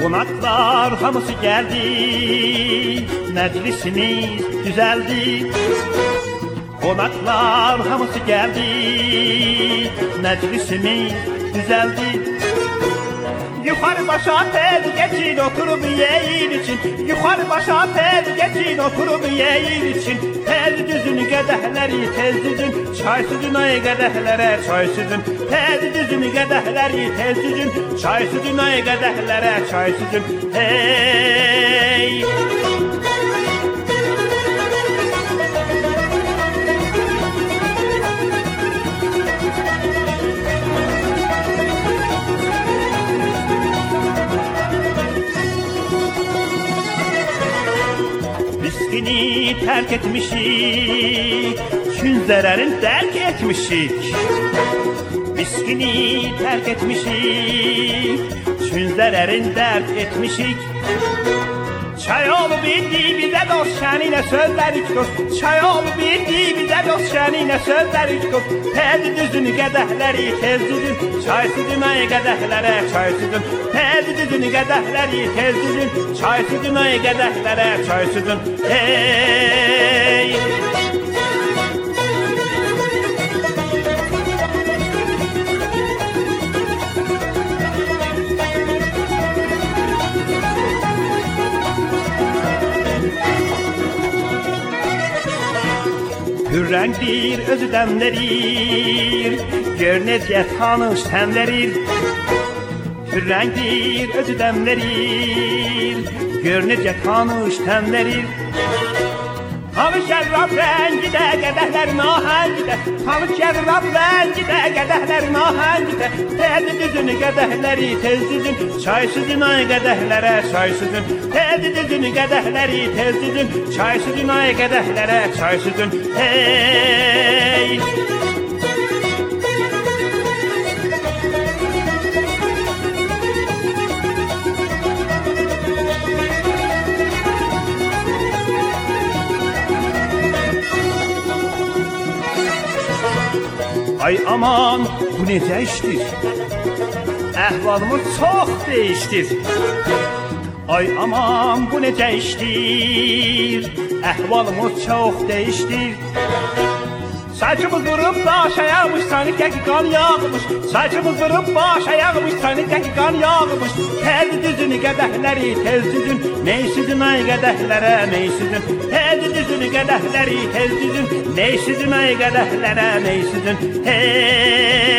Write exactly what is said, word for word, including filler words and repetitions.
Qonaqlar hamısı gəldi, məclisimiz düzəldi. Qonaqlar hamısı gəldi, məclisimiz düzəldi. Yuxarı başa tez geçin oturup yeyin için. Yuxarı başa tez geçin oturup yeyin için. Tez düzün qədəhləri tez düzün, çay süzün ay qədəhlərə çay süzün. Tez düzün qədəhləri tez düzün, çay süzün ay qədəhlərə çay süzün. Hey! Viskini terk etmişik, çün zərərin dərk etmişik. Viskini terk etmişik, çün zərərin dərk etmişik. Çay olub indi bizə dost şəninə sözlərik dost. Çay olub indi bizə dost şəninə sözlərik dost. Tez düzün qədəhləri tez düzün, çay süzün ay qədəhlərə çay süzün. Tez düzün qədəhləri tez düzün, çay süzün ay qədəhlərə çay süzün. Hey! Hürrengdir özü demlerir, gör necə tanış təmlərir. Hürrengdir özü demlerir, gör necə tanış təmlərir. Tanış şərrab rəngidə, qədəhlərin ahəngidə. Tanış şərrab rəngidə, qədəhlərin ahəngidə. Tez düzün qədəhləri tez düzün, çay süzün ay qədəhlərə çay süzün. Tez düzün qədəhləri tez düzün, çay süzün ay qədəhlərə çay süzün. Hey! Ay aman, bu necə işdir? Əhvalımız çox değişdir. Ay aman, bu necə işdir? Əhvalımız çox değişdir. Saçımız vurub baş ayağmış, sanıqdəki qan yağmış. Saçımız vurub baş ayağmış, sanıqdəki qan yağmış. Tez düzün qədəhləri tez düzün, ney süzün ay qədəhlərə ney süzün. Tez düzün qədəhləri tez düzün, ney süzün ay qədəhlərə ney süzün. Hey!